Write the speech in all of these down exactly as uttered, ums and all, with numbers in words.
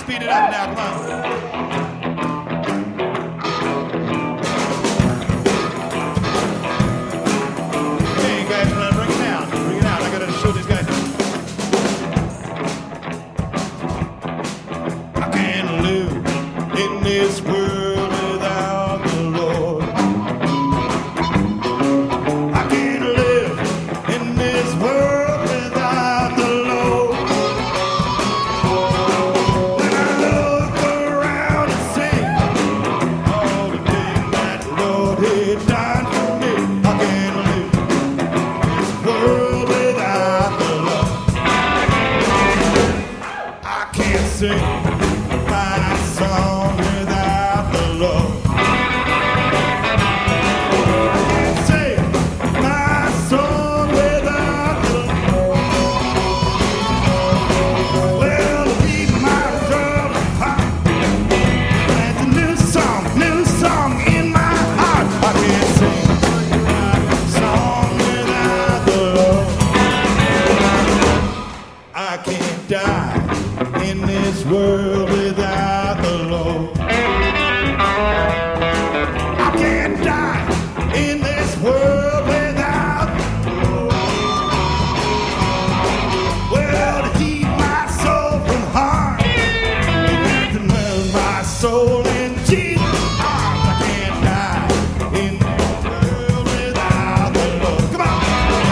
speed it up now. Come on. Okay, guys, uh, bring it down. Bring it out. I gotta show these guys. I can't live in this world without the Lord. I can't live in this world without the Lord. When I look around and see all the things that the Lord had done for me, I can't live in this world without the Lord. I can't sing my song without the Lord. I can't sing my song without the Lord. Well, to keep my drum hot, that's a new song, new song in my heart. I can't sing my song without the Lord. I can't die in this world without the Lord. I can't die in this world without the Lord. Well, to keep my soul from harm, you have to move my soul in Jesus' arms. I can't die in this world without the Lord. Come on.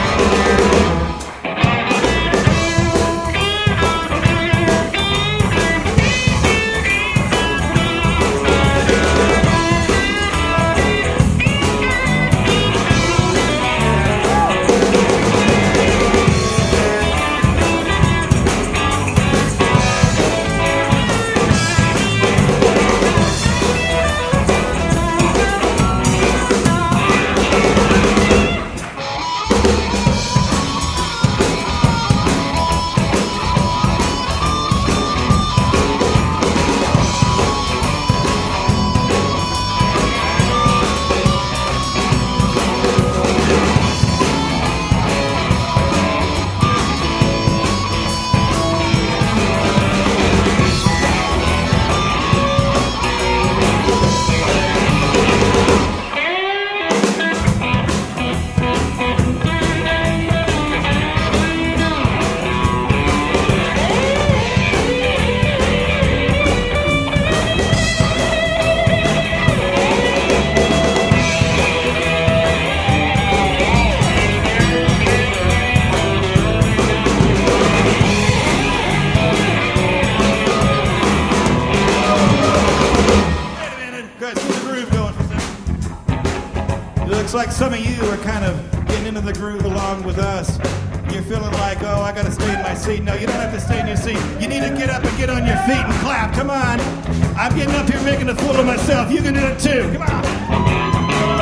Wait a minute, guys, get the groove going for a second. It looks like some of you are kind of getting into the groove along with us. You're feeling like, oh, I gotta stay in my seat. No, you don't have to stay in your seat. You need to get up and get on your feet and clap. Come on. I'm getting up here making a fool of myself. You can do it too. Come on.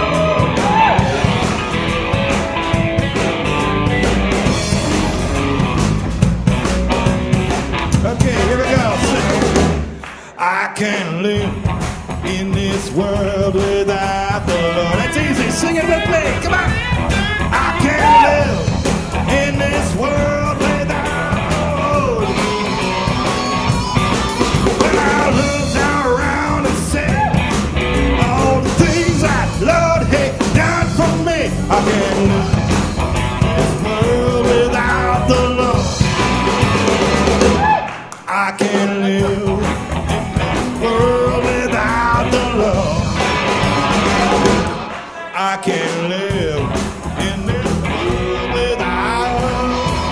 Okay, here we go. I can't live in this world without the Lord. That's easy. Sing it with me. Come on. I can't live in this world without the Lord. When I look around and see all the things that Lord had done for me, I can't live in this world without the Lord. I can't live in this world without the Lord. I can't live in this world without,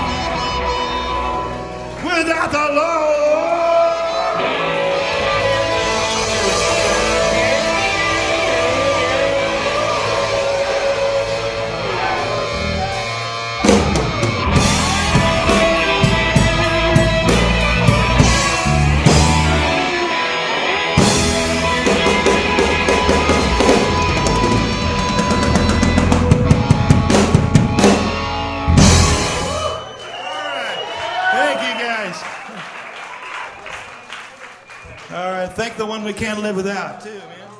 without the Lord. All right, thank the one we can't live without, too, man.